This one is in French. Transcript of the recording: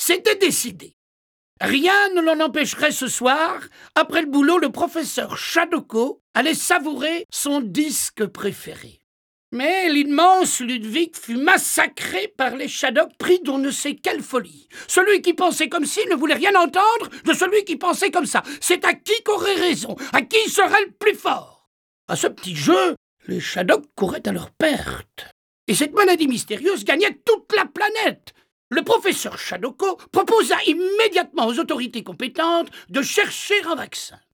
C'était décidé. Rien ne l'en empêcherait ce soir. Après le boulot, le professeur Shadoko allait savourer son disque préféré. Mais l'immense Ludwig fut massacré par les Shadok, pris d'on ne sait quelle folie. Celui qui pensait comme ci ne voulait rien entendre de celui qui pensait comme ça. C'est à qui qu'aurait raison, à qui serait le plus fort. À ce petit jeu, les Shadok couraient à leur perte. Et cette maladie mystérieuse gagnait toute la planète. Le professeur Shadoko proposa immédiatement aux autorités compétentes de chercher un vaccin.